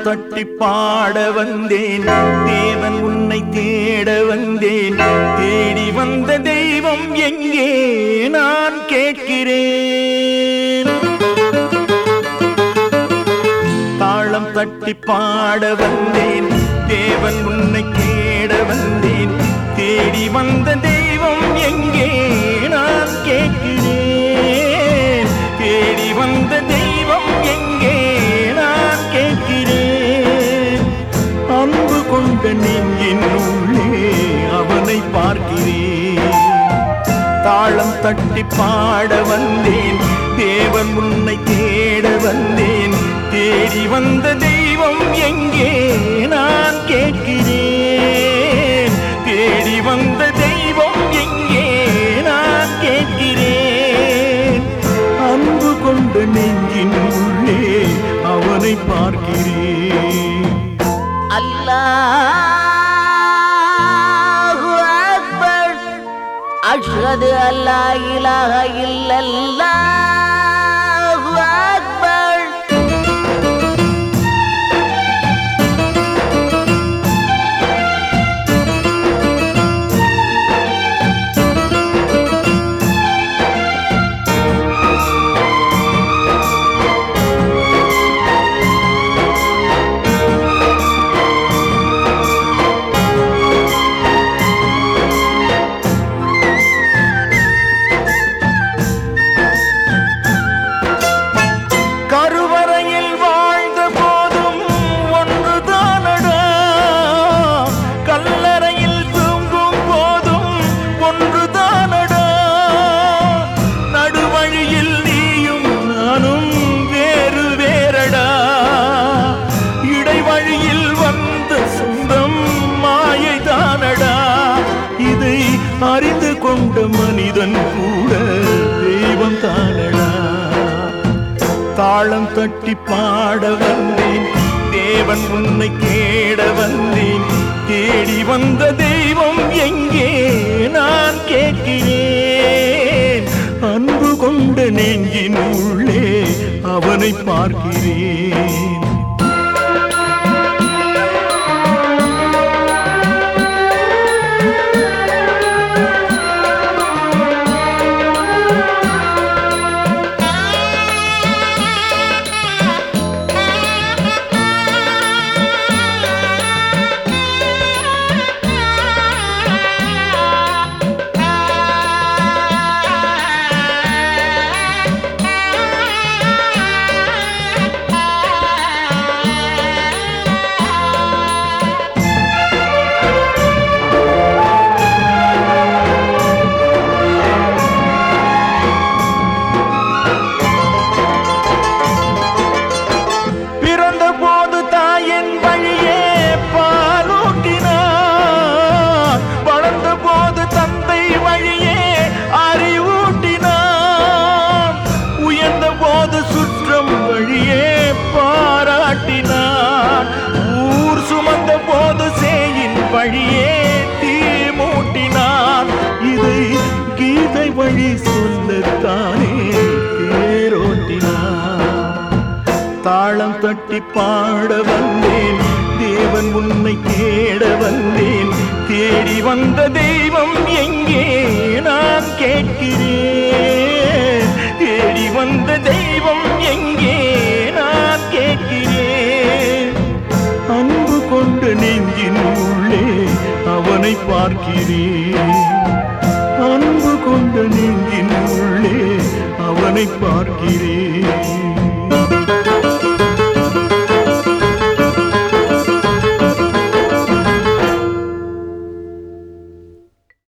தட்டி பாட வந்தேன், தேவன் உன்னை தேட வந்தேன். தேடி வந்த தெய்வம் எங்கே நான் கேட்கிறேன். தாளம் தட்டி பாட வந்தேன், தேவன் உன்னை தேட வந்தேன். தேடி வந்த தெய்வம் எங்கே நான் கேட்கிறேன். தேடி வந்த தெய்வம் எங்கே நான் கேட்கிறேன். அன்பு கொண்ட நெஞ்சின் உள்ளே அவனை பார்க்கிறேன். தாளம் தட்டி பாட வந்தேன், தேவன் உன்னை தேட வந்தேன். தேடி வந்த தெய்வம் எங்கே நான் கேட்கிறேன். தேடி வந்த தெய்வம் எங்கே நான் கேட்கிறேன். அன்பு கொண்ட நெஞ்சின் உள்ளே அவனை பார்க்கிறேன். அல்லாஹு அக்பர். அஷ்ஹது அல்லா இலாஹ இல்லல்லாஹு அக்பர். அறிந்து கொண்ட மனிதன் கூட தெய்வம் தானடா. தாளம் தட்டி பாட வந்தேன், தேவன் உன்னை தேட வந்தேன். தேடி வந்த தெய்வம் எங்கே நான் கேட்கிறேன். அன்பு கொண்ட நெஞ்சின் உள்ளே அவனை பார்க்கிறேன். ஊர் சுமந்த போது சேயின் வழியே தீ மூட்டினான். இதை கீதை வழி சொல்லத்தானே தேரோட்டினான். தாளம் தட்டி பாட வந்தேன், தேவன் உன்னை தேட வந்தேன். தேடி வந்த தெய்வம் எங்கே நான் கேட்கிறேன். தேடி வந்த தெய்வம் எங்கே நான் கேட்கிறேன். அன்பு கொண்ட நெஞ்சின் உள்ளே அவனை பார்க்கிறேன். அன்பு கொண்ட நெஞ்சின் உள்ளே அவனை பார்க்கிறேன்.